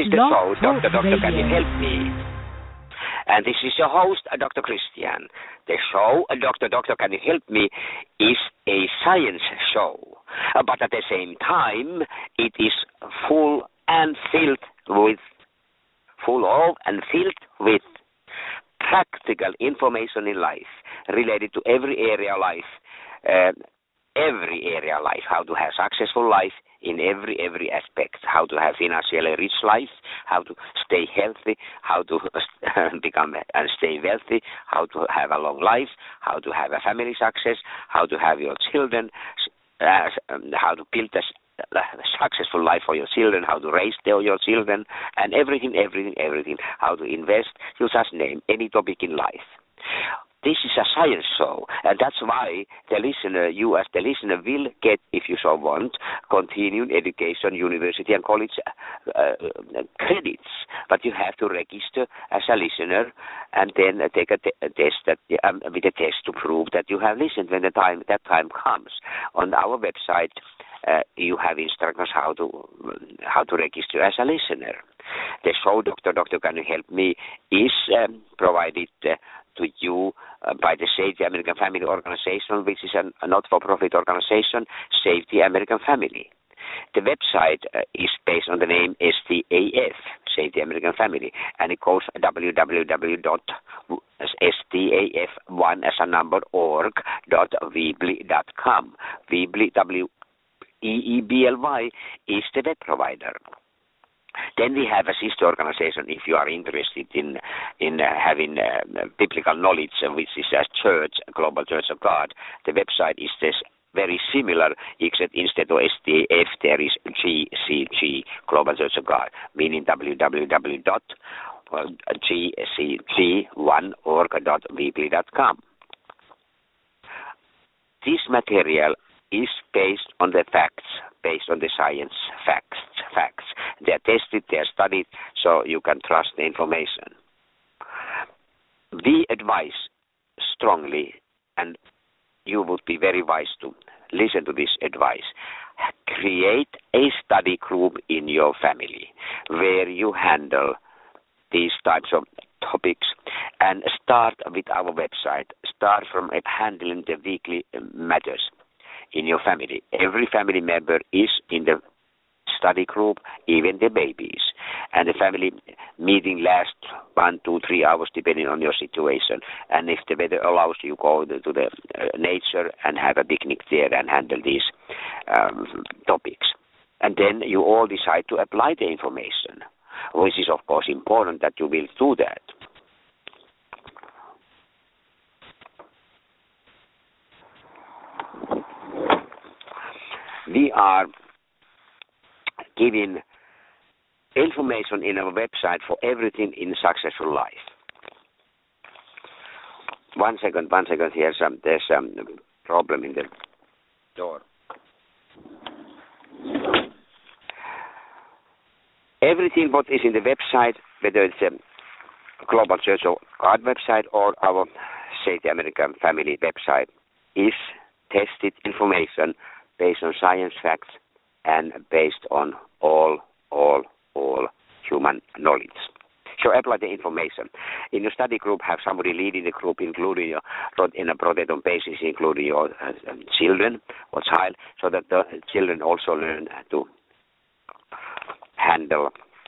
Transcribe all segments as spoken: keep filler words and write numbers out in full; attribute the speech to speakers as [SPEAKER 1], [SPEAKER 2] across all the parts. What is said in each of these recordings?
[SPEAKER 1] is the show, Doctor Doctor Can You Help Me? And this is your host, Doctor Christian. The show, Doctor Doctor Can You Help Me, is a science show. Uh, but at the same time, it is full and filled with, full of and filled with practical information in life related to every area of life, uh, every area of life, how to have successful life in every every aspect, how to have financially rich life, how to stay healthy, how to become and stay wealthy, how to have a long life, how to have a family success, how to have your children, uh, how to build a successful life for your children, how to raise their, your children, and everything, everything, everything, how to invest. You just name any topic in life. This is a science show, and that's why the listener, you as the listener, will get, if you so want, continuing education, university and college uh, credits. But you have to register as a listener and then take a, t- a test that um, with a test to prove that you have listened when the time that time comes. On our website, uh, you have instructions how to how to register as a listener. The show, Doctor Doctor Can You Help Me, is um, provided Uh, to you uh, by the Save the American Family Organization, which is an, a not-for-profit organization, Save the American Family. The website uh, is based on the name S T A F, Save the American Family, and it goes w w w dot s t a f one as a number org dot weebly dot com. Weebly, W E E B L Y, is the web provider. Then we have a sister organization, if you are interested in in uh, having uh, biblical knowledge, uh, which is a church, a Global Church of God. The website is this very similar, except instead of S T A F, there is G C G, Global Church of God, meaning w w w dot g c g one org dot weebly dot com. This material is based on the facts, based on the science facts. Facts. They are tested, they are studied, so you can trust the information. We advise strongly, and you would be very wise to listen to this advice. Create a study group in your family where you handle these types of topics, and start with our website. Start from handling the weekly matters in your family. Every family member is in the study group, even the babies. And the family meeting lasts one, two, three hours, depending on your situation. And if the weather allows, you go to the uh, nature and have a picnic there and handle these um, topics. And then you all decide to apply the information, which is, of course, important that you will do that. We are giving information in our website for everything in successful life. One second, one second. Here's some, there's some problem in the door. Everything what is in the website, whether it's a Global Church of God website or our Save the American Family website, is tested information based on science facts and based on all, all, all human knowledge. So apply the information. In your study group, have somebody leading the group, including your, in a rotating basis, including your uh, children or child, so that the children also learn to handle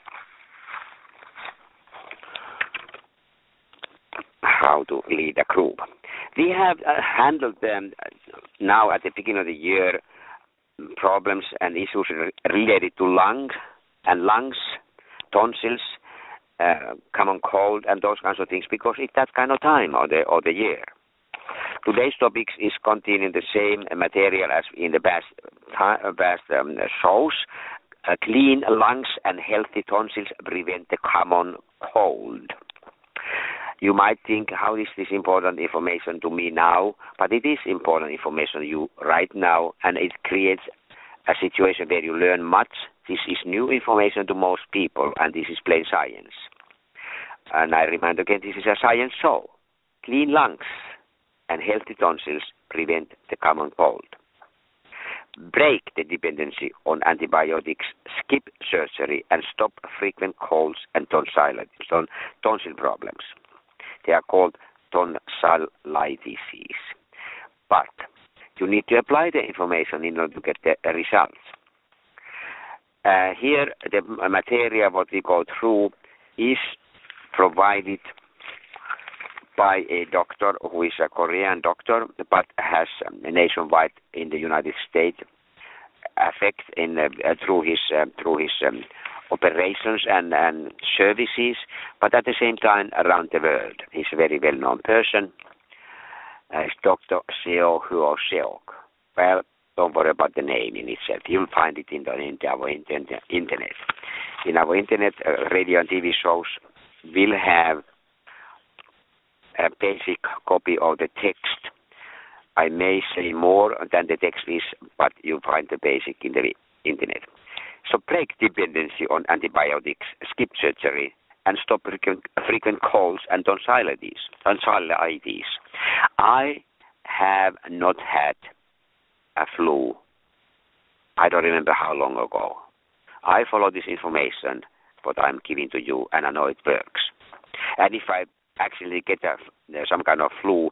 [SPEAKER 1] how to lead a group. We have uh, handled them now at the beginning of the year, problems and issues related to lung and lungs, tonsils, uh, common cold, and those kinds of things, because it's that kind of time of the of the year. Today's topic is containing the same material as in the past past um, shows. Uh, clean lungs and healthy tonsils prevent the common cold. You might think, how is this important information to me now? But it is important information to you right now, and it creates a situation where you learn much. This is new information to most people, and this is plain science. And I remind again, this is a science show. Clean lungs and healthy tonsils prevent the common cold. break the dependency on antibiotics, skip surgery, and stop frequent colds and tonsillitis, ton, tonsil problems. They are called tonsillitis. But you need to apply the information in order to get the results. Uh, here, the material what we go through is provided by a doctor who is a Korean doctor, but has um, nationwide in the United States effect in uh, through his uh, through his um, operations and, and services, but at the same time around the world. He's a very well-known person. Uh, it's Doctor Seo Huo Seok. Well, don't worry about the name in itself. You'll find it in, the, in our internet. In our internet, uh, radio and T V shows will have a basic copy of the text. I may say more than the text is, but you'll find the basic in the internet. So break dependency on antibiotics, skip surgery, and stop frequent, frequent colds and tonsillitis. tonsillitis. I have not had a flu. I don't remember how long ago. I follow this information, what I'm giving to you, and I know it works. And if I actually get a, some kind of flu,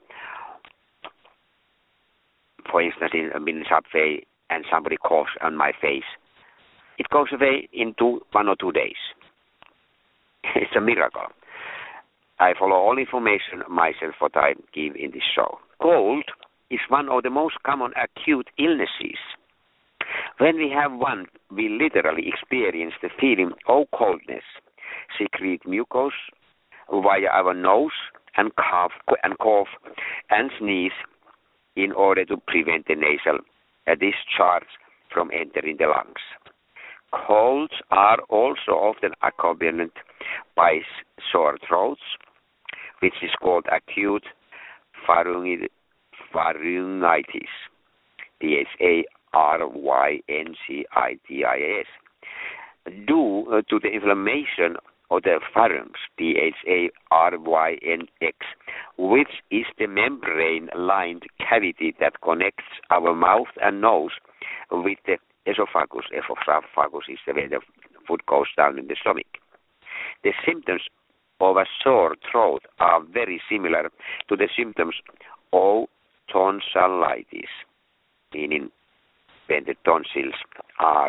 [SPEAKER 1] for instance, in a in subway, and somebody coughs on my face, it goes away in two, one or two days. It's a miracle. I follow all information myself what I give in this show. Cold is one of the most common acute illnesses. When we have one, we literally experience the feeling of coldness, secrete mucus via our nose and cough and cough and sneeze in order to prevent the nasal discharge from entering the lungs. Colds are also often accompanied by sore throats, which is called acute pharyngitis, P H A R Y N C I T I S, due to the inflammation of the pharynx, P H A R Y N X, which is the membrane-lined cavity that connects our mouth and nose with the esophagus. Esophagus is the way the food goes down in the stomach. The symptoms of a sore throat are very similar to the symptoms of tonsillitis, meaning when the tonsils are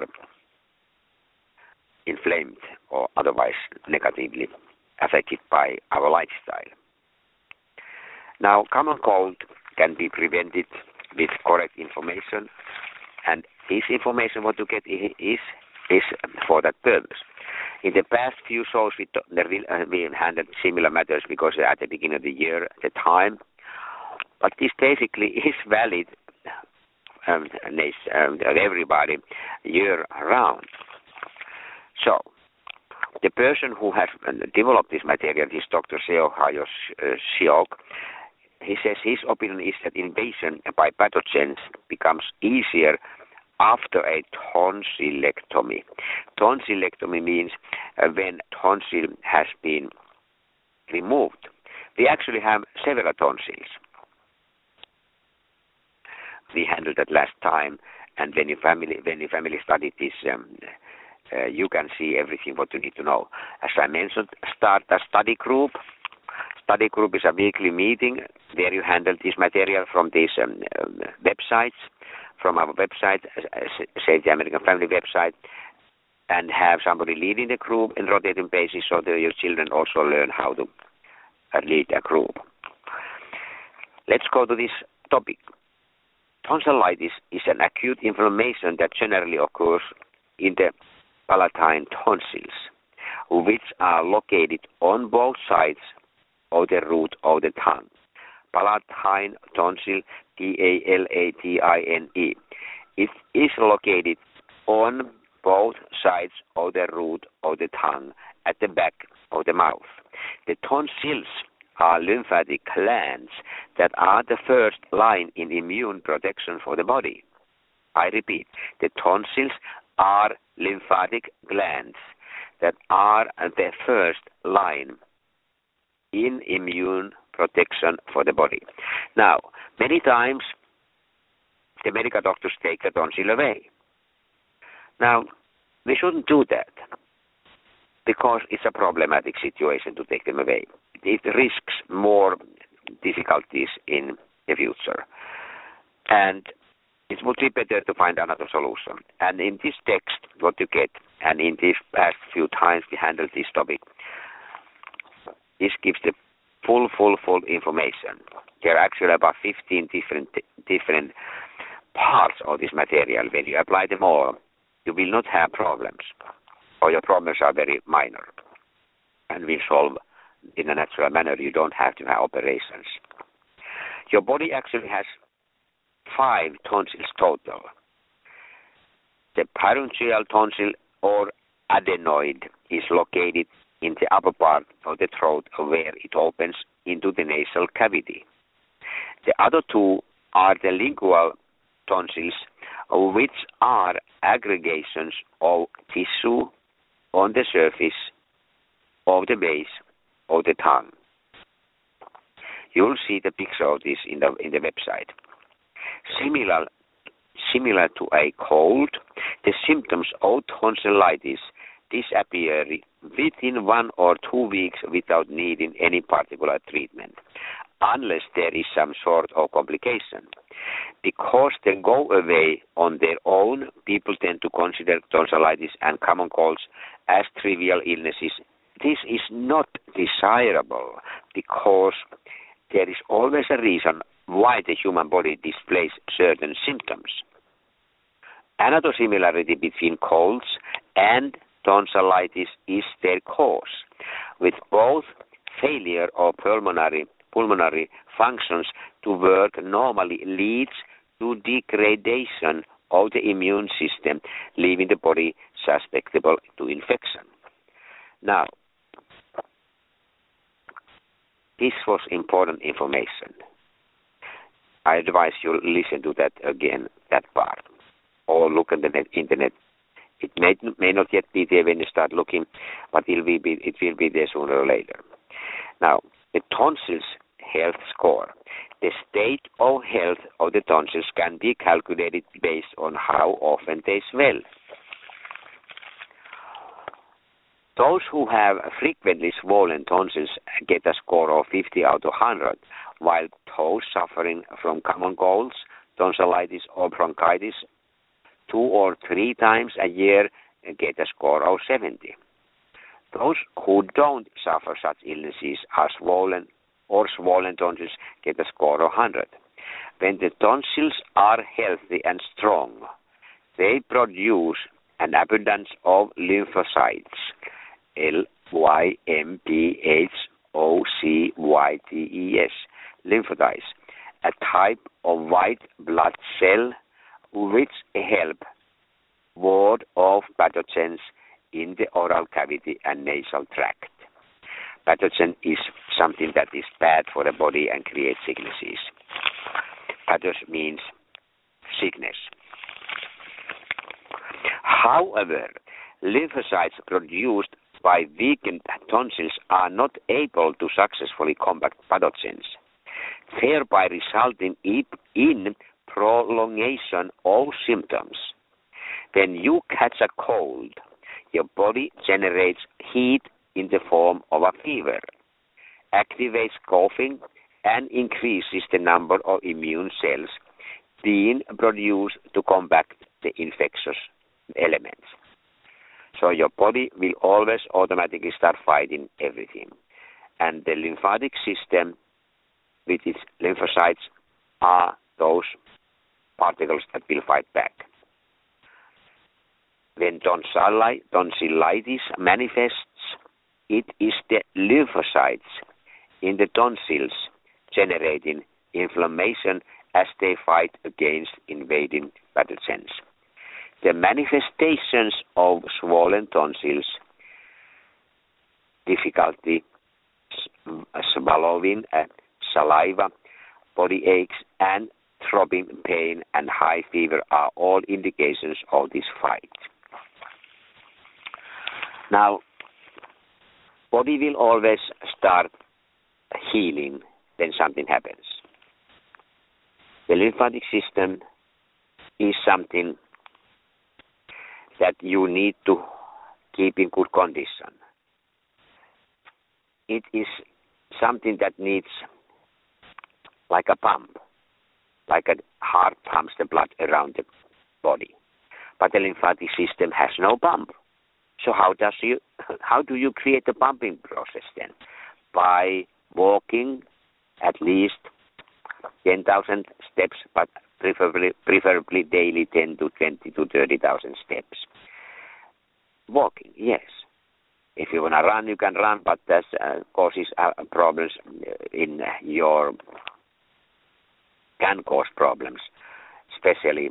[SPEAKER 1] inflamed or otherwise negatively affected by our lifestyle. Now, common cold can be prevented with correct information, and this information what you get is is for that purpose. In the past few shows, we, we handled similar matters because at the beginning of the year, the time, but this basically is valid um, um, everybody year round. So, the person who has developed this material, this Doctor Seo Huo Seok, he says his opinion is that invasion by pathogens becomes easier after a tonsillectomy. Tonsillectomy means uh, when tonsil has been removed. We actually have several tonsils. We handled that last time, and when your family when your family studied this, um, uh, you can see everything what you need to know. As I mentioned, start a study group. Study group is a weekly meeting where you handle this material from these um, um, websites, from our website, say the American Family website, and have somebody leading the group in rotating basis so that your children also learn how to uh, lead a group. Let's go to this topic. Tonsillitis is an acute inflammation that generally occurs in the palatine tonsils, which are located on both sides of the root of the tongue. Palatine tonsil, P A L A T I N E. It is located on both sides of the root of the tongue at the back of the mouth. The tonsils are lymphatic glands that are the first line in immune protection for the body. I repeat, the tonsils are lymphatic glands that are the first line in immune protection for the body. Now, many times the medical doctors take the tonsil away. Now, we shouldn't do that because it's a problematic situation to take them away. It risks more difficulties in the future. And it would be better to find another solution. And in this text, what you get, and in these past few times we handled this topic, this gives the full, full, full information. There are actually about fifteen different different parts of this material. When you apply them all, you will not have problems, or your problems are very minor and will solve in a natural manner. You don't have to have operations. Your body actually has five tonsils total. The pharyngeal tonsil or adenoid is located in the upper part of the throat where it opens into the nasal cavity. The other two are the lingual tonsils, which are aggregations of tissue on the surface of the base of the tongue. You'll see the picture of this in the in the website. Similar, similar to a cold, the symptoms of tonsillitis disappear within one or two weeks without needing any particular treatment, unless there is some sort of complication. Because they go away on their own, people tend to consider tonsillitis and common colds as trivial illnesses. This is not desirable because there is always a reason why the human body displays certain symptoms. Another similarity between colds and tonsillitis is their cause, with both failure of pulmonary pulmonary functions to work normally leads to degradation of the immune system, leaving the body susceptible to infection. Now, this was important information. I advise you listen to that again, that part, or look at the net, internet. It may, may not yet be there when you start looking, but it will be, it will be there sooner or later. Now, the tonsils health score. The state of health of the tonsils can be calculated based on how often they swell. Those who have frequently swollen tonsils get a score of fifty out of one hundred, while those suffering from common colds, tonsillitis, or bronchitis two or three times a year get a score of seventy. Those who don't suffer such illnesses are swollen or swollen tonsils get a score of one hundred. When the tonsils are healthy and strong, they produce an abundance of lymphocytes, L Y M P H O C Y T E S, lymphocytes, a type of white blood cell which help ward off pathogens in the oral cavity and nasal tract. Pathogen is something that is bad for the body and creates sicknesses. Pathogen means sickness. However, lymphocytes produced by weakened tonsils are not able to successfully combat pathogens, thereby resulting in prolongation of symptoms. When you catch a cold, your body generates heat in the form of a fever, activates coughing, and increases the number of immune cells being produced to combat the infectious elements. So your body will always automatically start fighting everything. And the lymphatic system with its lymphocytes are those particles that will fight back. When tonsillitis manifests, it is the lymphocytes in the tonsils generating inflammation as they fight against invading pathogens. The manifestations of swollen tonsils, difficulty swallowing, uh, saliva, body aches, and throbbing pain and high fever are all indications of this fight. Now, body will always start healing when something happens. The lymphatic system is something that you need to keep in good condition. It is something that needs like a pump, like a heart pumps the blood around the body. But the lymphatic system has no pump. So how does you how do you create the pumping process then? By walking at least ten thousand steps, but preferably preferably daily ten to twenty to thirty thousand steps. Walking, yes. If you want to run, you can run, but that uh, causes uh, problems in your, can cause problems, especially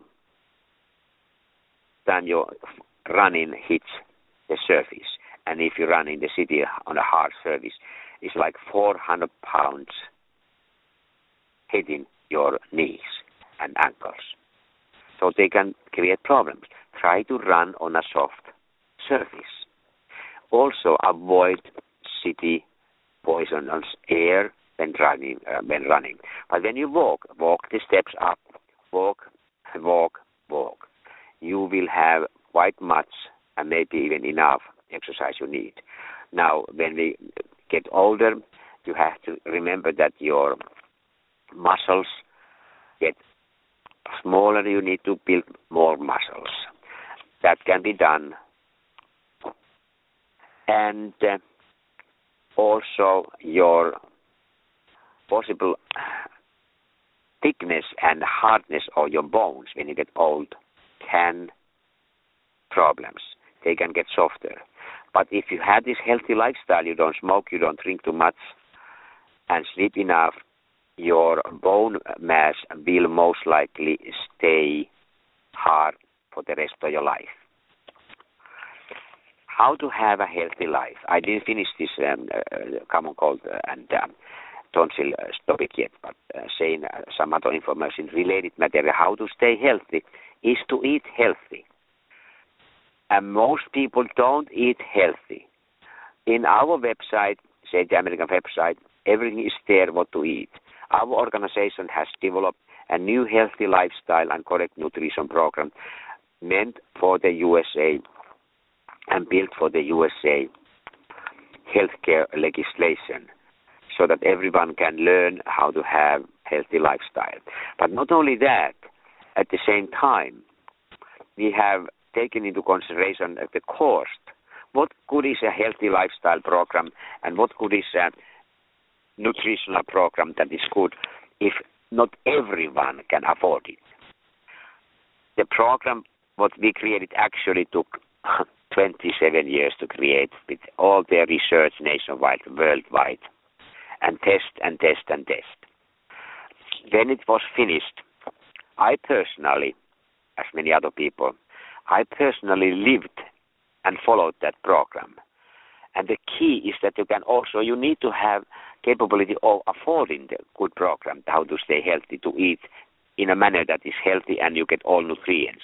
[SPEAKER 1] time your running hits the surface. And if you run in the city on a hard surface, it's like four hundred pounds hitting your knees and ankles. So they can create problems. Try to run on a soft surface. Also avoid city poisonous air when running, uh, when running. But when you walk, walk the steps up. Walk, walk, walk. You will have quite much and maybe even enough exercise you need. Now, when we get older, you have to remember that your muscles get smaller. You need to build more muscles. That can be done. And uh, also your possible thickness and hardness of your bones when you get old can problems. They can get softer. But if you have this healthy lifestyle, you don't smoke, you don't drink too much, and sleep enough, your bone mass will most likely stay hard for the rest of your life. How to have a healthy life. I didn't finish this um, uh, common cold uh, and um, tonsil uh, topic yet, but uh, saying uh, some other information related material. How to stay healthy is to eat healthy. And most people don't eat healthy. In our website, say the American website, everything is there what to eat. Our organization has developed a new healthy lifestyle and correct nutrition program meant for the U S A and built for the U S A healthcare legislation so that everyone can learn how to have healthy lifestyle. But not only that, at the same time, we have taken into consideration the cost. What good is a healthy lifestyle program and what good is a nutritional program that is good if not everyone can afford it? The program, what we created, actually took twenty-seven years to create with all their research nationwide, worldwide, and test and test and test. When it was finished, I personally, as many other people, I personally lived and followed that program. And the key is that you can also, you need to have capability of affording the good program, how to stay healthy, to eat in a manner that is healthy and you get all nutrients.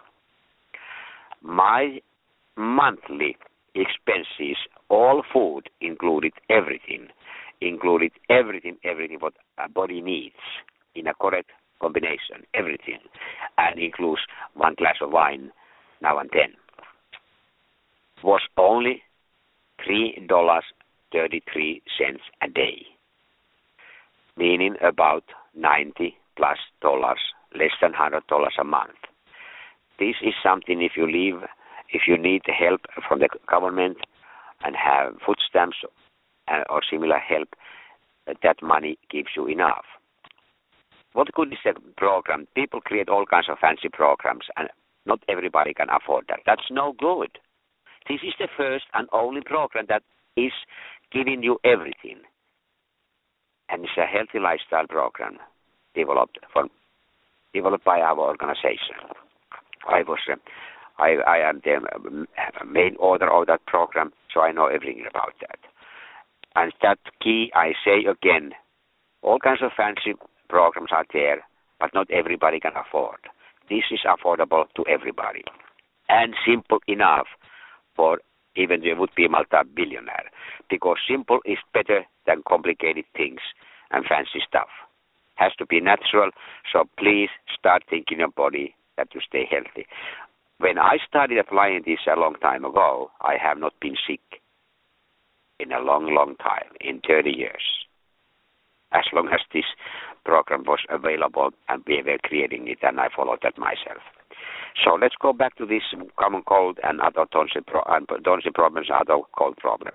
[SPEAKER 1] My monthly expenses, all food, included everything, included everything, everything what a body needs in a correct combination, everything, and includes one glass of wine now and then, was only three dollars and thirty-three cents a day, meaning about ninety plus dollars, less than one hundred dollars a month. This is something if you live, if you need help from the government and have food stamps or similar help, that money gives you enough. What good is the program? People create all kinds of fancy programs and not everybody can afford that. That's no good. This is the first and only program that is giving you everything. And it's a healthy lifestyle program developed for, developed by our organization. I was, uh, I, I am the main author of that program, so I know everything about that. And that key, I say again, all kinds of fancy programs are there, but not everybody can afford. This is affordable to everybody and simple enough for even the would-be multi-billionaire, because simple is better than complicated things and fancy stuff. Has to be natural, so please start thinking your body that you stay healthy. When I started applying this a long time ago, I have not been sick in a long, long time, in thirty years. As long as this program was available and we were creating it, and I followed that myself. So let's go back to this common cold and other tonsil, pro- and tonsil problems, other cold problems.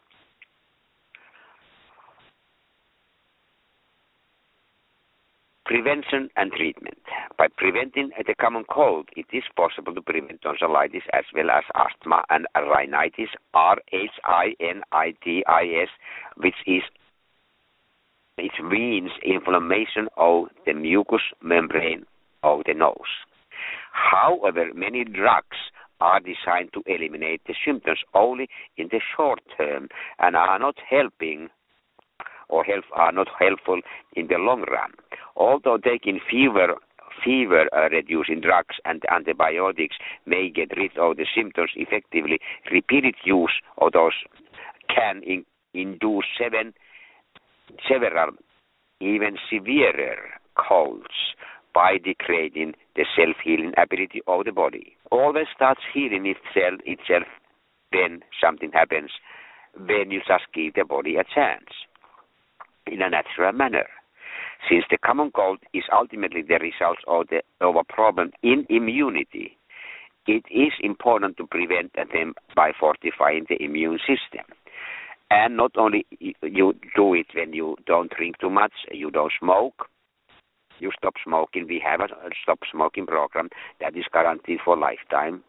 [SPEAKER 1] Prevention and treatment. By preventing the common cold, it is possible to prevent tonsillitis as well as asthma and rhinitis, R H I N I T I S, which is it means inflammation of the mucous membrane of the nose. However, many drugs are designed to eliminate the symptoms only in the short term and are not helping or help, are not helpful in the long run. Although taking fever fever uh, reducing drugs and antibiotics may get rid of the symptoms effectively, repeated use of those can in, induce seven, several even severer colds by degrading the self-healing ability of the body. Always starts healing itself, itself when something happens, when you just give the body a chance in a natural manner. Since the common cold is ultimately the result of, the, of a problem in immunity, it is important to prevent them by fortifying the immune system. And not only you do it when you don't drink too much, you don't smoke, you stop smoking. We have a stop smoking program that is guaranteed for lifetime.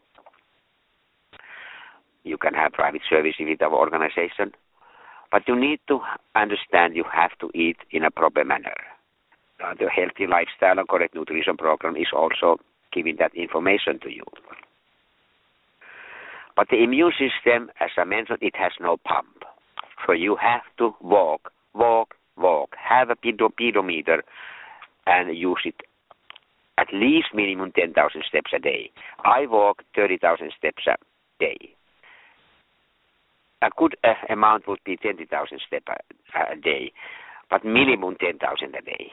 [SPEAKER 1] You can have private service with our organization. But you need to understand you have to eat in a proper manner. Uh, the healthy lifestyle and correct nutrition program is also giving that information to you. But the immune system, as I mentioned, it has no pump. So you have to walk, walk, walk, have a pedometer and use it at least minimum ten thousand steps a day. I walk thirty thousand steps a day. A good uh, amount would be twenty thousand steps a, a day, but minimum ten thousand a day.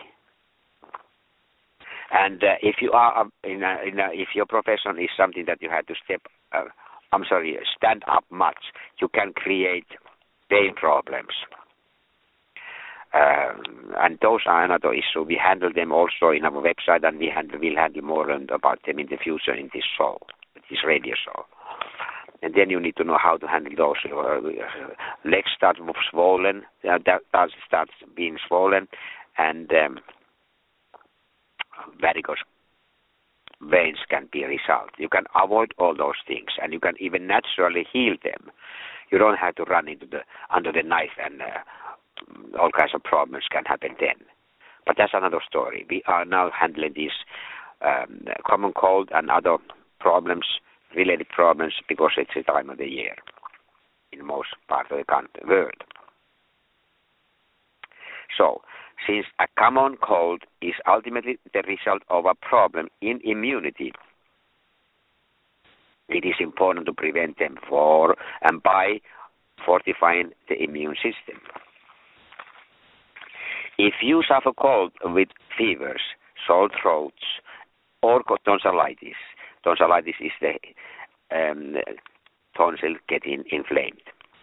[SPEAKER 1] And uh, if you are uh, in, a, in a, if your profession is something that you have to step, uh, I'm sorry, stand up much, you can create pain problems. Um, and those are another issue. We handle them also in our website, and we handle, will handle more about them in the future in this show, this radio show. And then you need to know how to handle those. Your legs start swollen, uh, that starts being swollen, and um, varicose veins can be a result. You can avoid all those things, and you can even naturally heal them. You don't have to run into the under the knife, and uh, all kinds of problems can happen then. But that's another story. We are now handling these um, common cold and other problems, related problems, because it's the time of the year in most parts of the country, world. So, since a common cold is ultimately the result of a problem in immunity, it is important to prevent them for and by fortifying the immune system. If you suffer cold with fevers, sore throats, or tonsillitis, tonsillitis is the um, tonsil getting inflamed.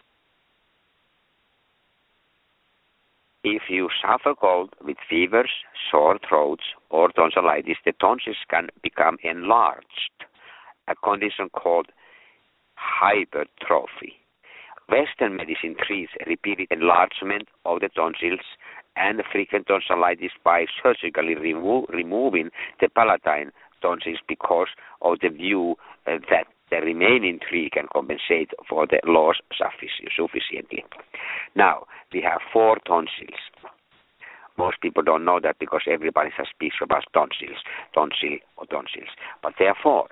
[SPEAKER 1] If you suffer cold with fevers, sore throats, or tonsillitis, the tonsils can become enlarged, a condition called hypertrophy. Western medicine treats repeated enlargement of the tonsils and frequent tonsillitis by surgically remo- removing the palatine tonsils because of the view uh, that the remaining three can compensate for the loss sufficiently. Now, we have four tonsils. Most people don't know that because everybody just speaks about tonsils, tonsil or tonsils, but there are four.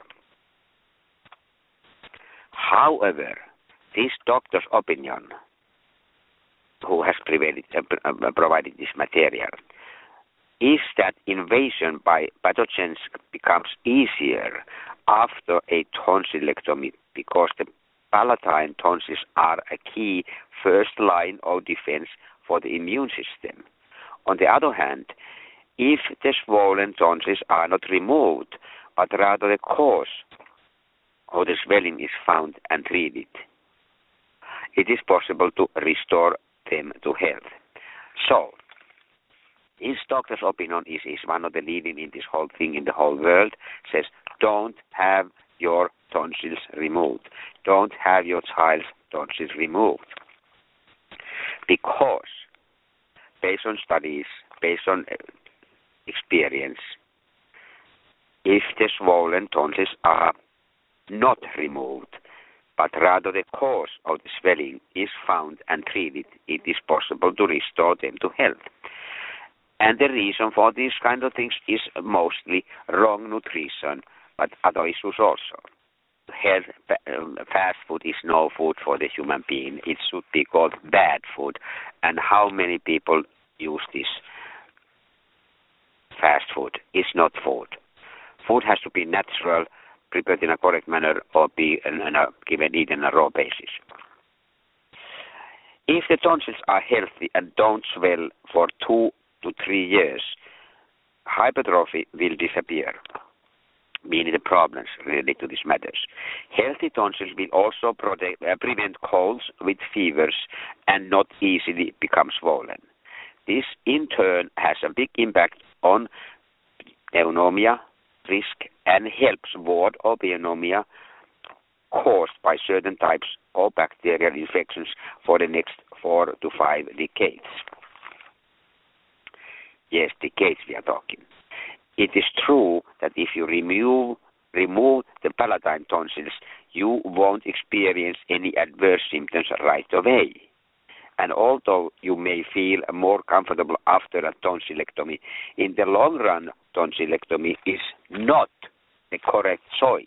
[SPEAKER 1] However, this doctor's opinion, who has provided, uh, provided this material, is that invasion by pathogens becomes easier after a tonsillectomy because the palatine tonsils are a key first line of defense for the immune system. On the other hand, if the swollen tonsils are not removed but rather the cause of the swelling is found and treated, it is possible to restore them to health. So, his doctor's opinion is, is one of the leading in this whole thing in the whole world, says don't have your tonsils removed. Don't have your child's tonsils removed. Because, based on studies, based on experience, if the swollen tonsils are not removed, but rather the cause of the swelling is found and treated, it is possible to restore them to health. And the reason for these kind of things is mostly wrong nutrition, but other issues also. Health, fast food is no food for the human being. It should be called bad food. And how many people use this fast food? It's not food. Food has to be natural, prepared in a correct manner, or be in a, given eaten on a raw basis. If the tonsils are healthy and don't swell for two to three years, hypertrophy will disappear, meaning the problems related to these matters. Healthy tonsils will also protect, uh, prevent colds with fevers and not easily become swollen. This, in turn, has a big impact on pneumonia risk and helps ward of pneumonia caused by certain types of bacterial infections for the next four to five decades. Yes, decades we are talking. It is true that if you remove remove the palatine tonsils, you won't experience any adverse symptoms right away. And although you may feel more comfortable after a tonsillectomy, in the long run, tonsillectomy is not the correct choice,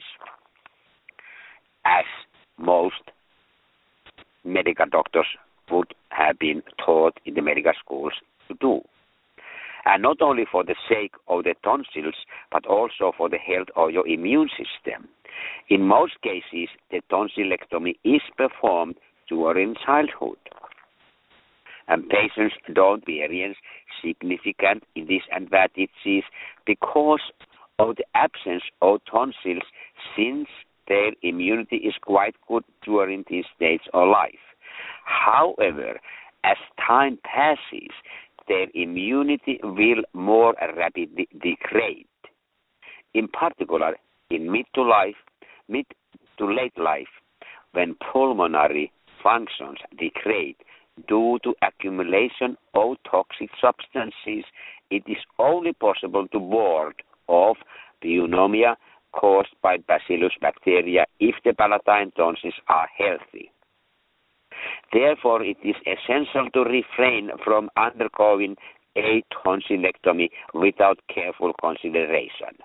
[SPEAKER 1] as most medical doctors would have been taught in the medical schools to do. And not only for the sake of the tonsils, but also for the health of your immune system. In most cases, the tonsillectomy is performed during childhood. And patients don't experience significant disadvantages because of the absence of tonsils, since their immunity is quite good during this stage of life. However, as time passes, their immunity will more rapidly degrade. In particular, in mid to life, mid to late life, when pulmonary functions degrade due to accumulation of toxic substances, it is only possible to ward off pneumonia caused by Bacillus bacteria if the palatine tonsils are healthy. Therefore, it is essential to refrain from undergoing a tonsillectomy without careful consideration.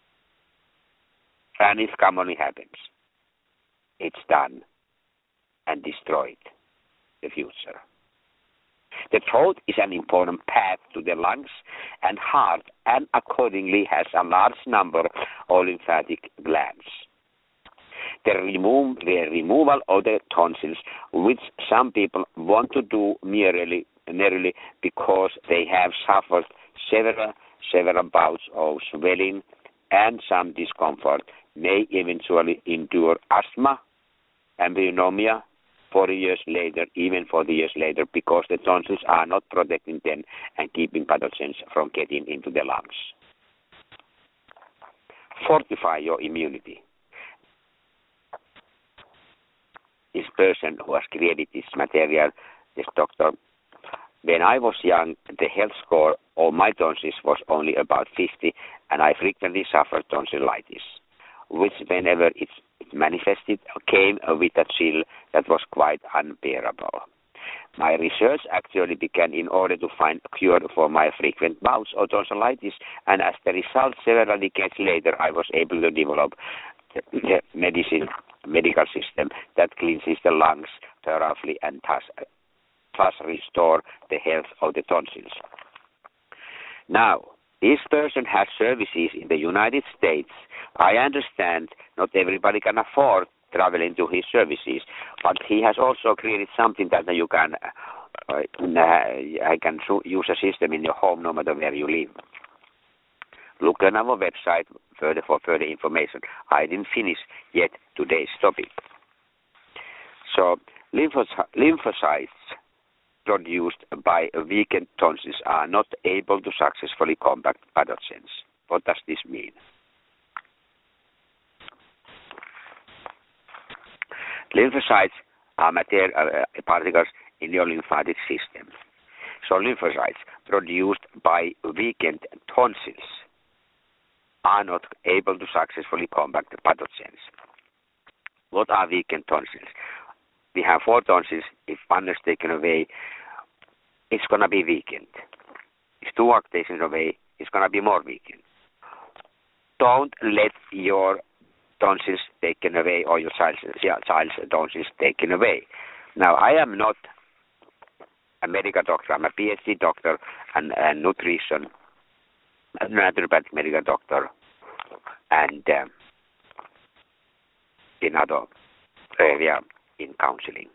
[SPEAKER 1] And it commonly happens. It's done and destroyed the future. The throat is an important path to the lungs and heart, and accordingly has a large number of lymphatic glands. The, remove, the removal of the tonsils, which some people want to do merely, merely because they have suffered several, several bouts of swelling and some discomfort, may eventually endure asthma and pneumonia forty years later, even forty years later, because the tonsils are not protecting them and keeping pathogens from getting into the lungs. Fortify your immunity. This person who has created this material, this doctor, when I was young, the health score of my tonsils was only about fifty, and I frequently suffered tonsillitis, which whenever it manifested came with a chill that was quite unbearable. My research actually began in order to find a cure for my frequent bouts of tonsillitis, and as the result, several decades later, I was able to develop the medicine, medical system that cleanses the lungs thoroughly and thus, thus restore the health of the tonsils. Now, this person has services in the United States. I understand not everybody can afford traveling to his services, but he has also created something that you can, uh, I can use a system in your home no matter where you live. Look on our website, further for further information. I didn't finish yet today's topic. So lymphocytes produced by weakened tonsils are not able to successfully combat pathogens. What does this mean? Lymphocytes are material, uh, particles in your lymphatic system. So lymphocytes produced by weakened tonsils are not able to successfully combat the pathogens. What are weakened tonsils? We have four tonsils. If one is taken away, it's going to be weakened. If two are taken away, it's going to be more weakened. Don't let your tonsils taken away or your child's, child's tonsils taken away. Now, I am not a medical doctor. I'm a P H D doctor and a nutrition, a naturopathic medical doctor, and um, in other area in counseling.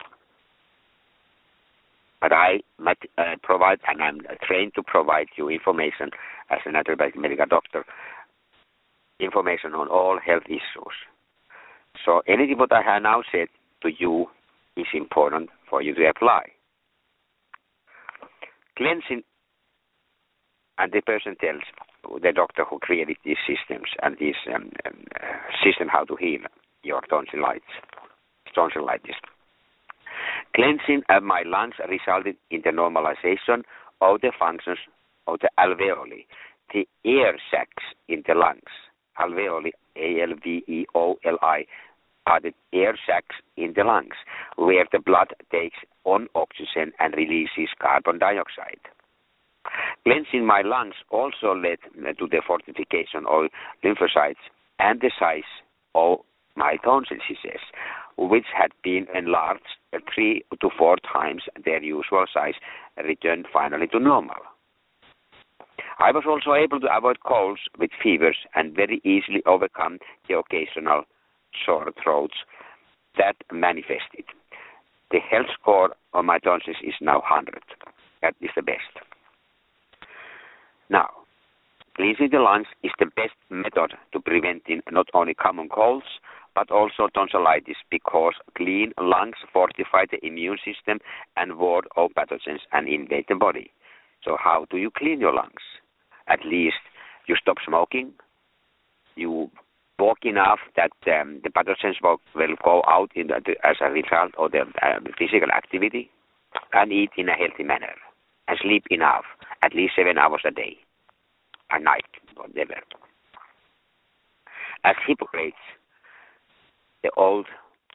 [SPEAKER 1] But I might, uh, provide, and I'm trained to provide you information as a naturopathic medical doctor, information on all health issues. So anything what I have now said to you is important for you to apply. Cleansing, and the person tells the doctor who created these systems and this um, um, system how to heal your tonsillitis. tonsillitis. Cleansing of my lungs resulted in the normalization of the functions of the alveoli, the air sacs in the lungs. Alveoli, A L V E O L I, are the air sacs in the lungs, where the blood takes on oxygen and releases carbon dioxide. Cleansing my lungs also led to the fortification of lymphocytes and the size of my tonsils, he says, which had been enlarged three to four times their usual size, returned finally to normal. I was also able to avoid colds with fevers and very easily overcome the occasional sore throats that manifested. The health score of my tonsils is now one hundred. That is the best. Now, cleansing the lungs is the best method to preventing not only common colds, but also tonsillitis, because clean lungs fortify the immune system and ward off pathogens and invade the body. So how do you clean your lungs? At least you stop smoking, you walk enough that um, the pathogens will, will go out in the, as a result of the uh, physical activity, and eat in a healthy manner, and sleep enough, at least seven hours a day, a night, whatever. As Hippocrates, the old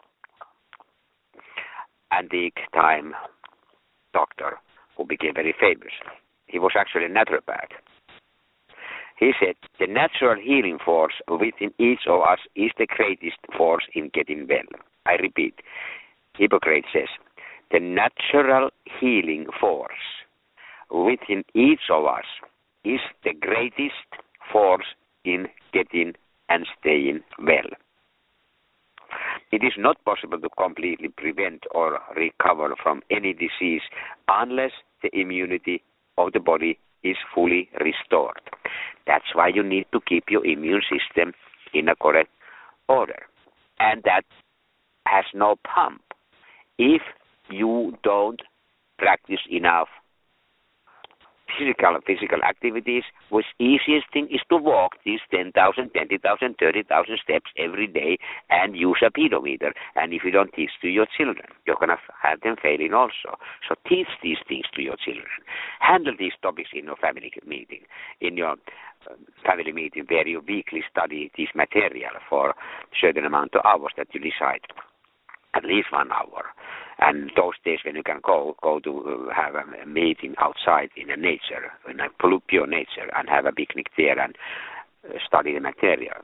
[SPEAKER 1] antique time doctor who became very famous, he was actually a naturopath. He said, the natural healing force within each of us is the greatest force in getting well. I repeat, Hippocrates says, the natural healing force within each of us is the greatest force in getting and staying well. It is not possible to completely prevent or recover from any disease unless the immunity of the body is fully restored. That's why you need to keep your immune system in a correct order. And that has no pump if you don't practice enough physical physical activities, which easiest thing is to walk these ten thousand, twenty thousand, thirty thousand steps every day and use a pedometer. And if you don't teach to your children, you're going to have them failing also. So teach these things to your children. Handle these topics in your family meeting, in your uh, family meeting where you weekly study this material for a certain amount of hours that you decide, at least one hour. And those days when you can go go to uh, have a meeting outside in the nature, in a pure nature, and have a picnic there and uh, study the material.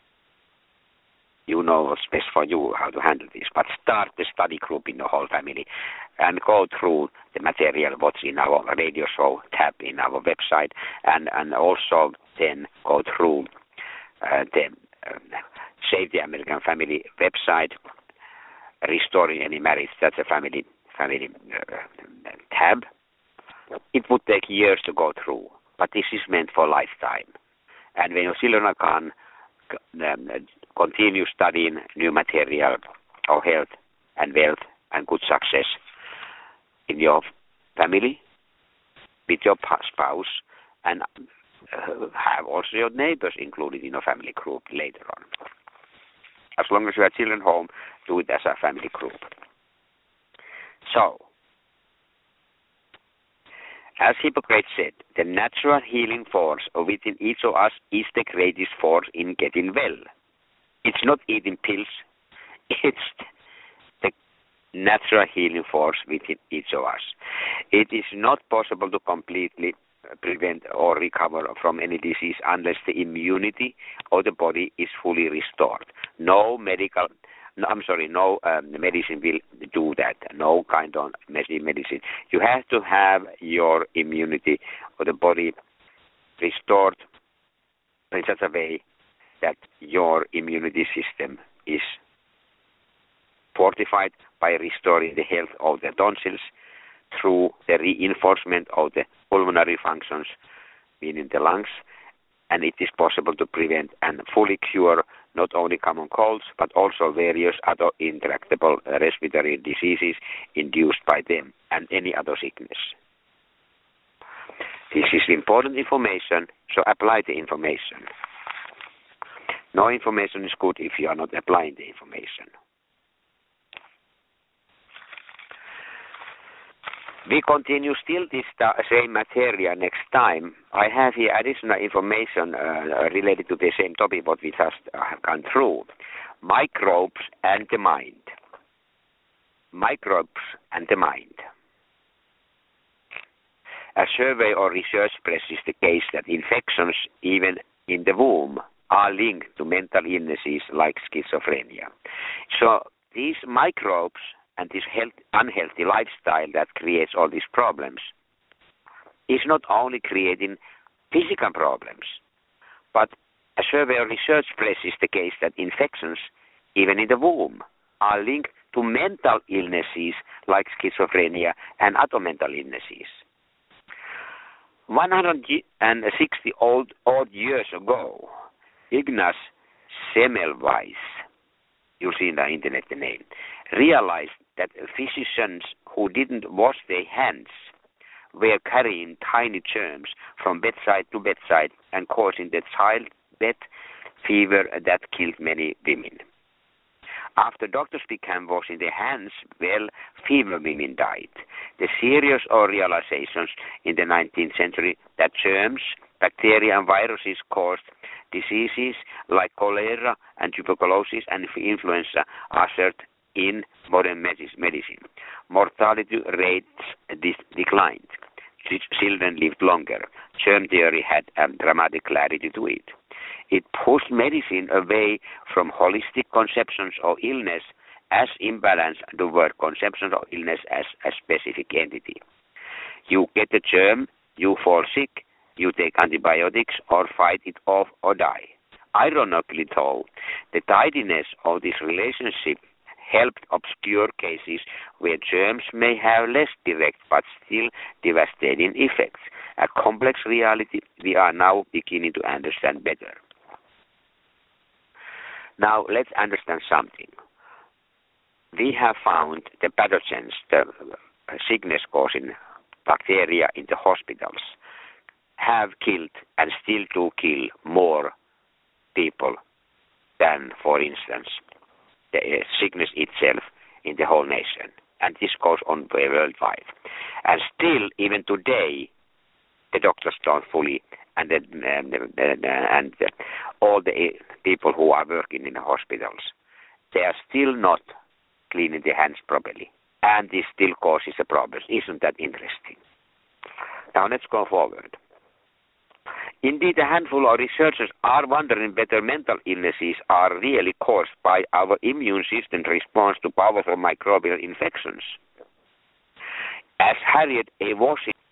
[SPEAKER 1] You know what's best for you, how to handle this. But start the study group in the whole family and go through the material what's in our radio show tab in our website, and, and also then go through uh, the uh, Save the American Family website, Restoring Any Marriage. That's a family family uh, tab. It would take years to go through, but this is meant for lifetime. And when your children are gone, um, continue studying new material of health and wealth and good success in your family, with your spouse, and uh, have also your neighbors included in a family group later on. As long as you have children home, do it as a family group. So, as Hippocrates said, the natural healing force within each of us is the greatest force in getting well. It's not eating pills, it's the natural healing force within each of us. It is not possible to completely prevent or recover from any disease unless the immunity of the body is fully restored. No medical, no, I'm sorry, no um, medicine will do that. No kind of medicine. You have to have your immunity of the body restored in such a way that your immunity system is fortified by restoring the health of the tonsils through the reinforcement of the pulmonary functions, meaning the lungs, and it is possible to prevent and fully cure not only common colds, but also various other intractable respiratory diseases induced by them and any other sickness. This is important information, so apply the information. No information is good if you are not applying the information. We continue still this same material next time. I have here additional information uh, related to the same topic what we just uh, have gone through. Microbes and the mind. Microbes and the mind. A survey or research presses the case that infections, even in the womb, are linked to mental illnesses like schizophrenia. So these microbes and this health, unhealthy lifestyle that creates all these problems is not only creating physical problems, but a survey or research presses the case that infections, even in the womb, are linked to mental illnesses like schizophrenia and other mental illnesses. one hundred sixty old, odd years ago, Ignaz Semmelweis, you'll see in the internet the name, realized that physicians who didn't wash their hands were carrying tiny germs from bedside to bedside and causing the childbed fever that killed many women. After doctors began washing their hands, well, fever women died. The serious realizations in the nineteenth century that germs, bacteria and viruses caused diseases like cholera and tuberculosis and influenza ushered in modern medicine. Mortality rates declined. Children lived longer. Germ theory had a dramatic clarity to it. It pushed medicine away from holistic conceptions of illness as imbalance toward conceptions of illness as a specific entity. You get the germ, you fall sick, you take antibiotics or fight it off or die. Ironically though, the tidiness of this relationship helped obscure cases where germs may have less direct but still devastating effects, a complex reality we are now beginning to understand better. Now let's understand something. We have found the pathogens, the sickness-causing bacteria in the hospitals, have killed and still do kill more people than, for instance, the uh, sickness itself in the whole nation. And this goes on worldwide. And still, even today, the doctors don't fully, and the, um, the, the, and the, all the people who are working in the hospitals, they are still not cleaning their hands properly. And this still causes a problem. Isn't that interesting? Now let's go forward. Indeed, a handful of researchers are wondering whether mental illnesses are really caused by our immune system response to powerful microbial infections. As Harriet A. Washington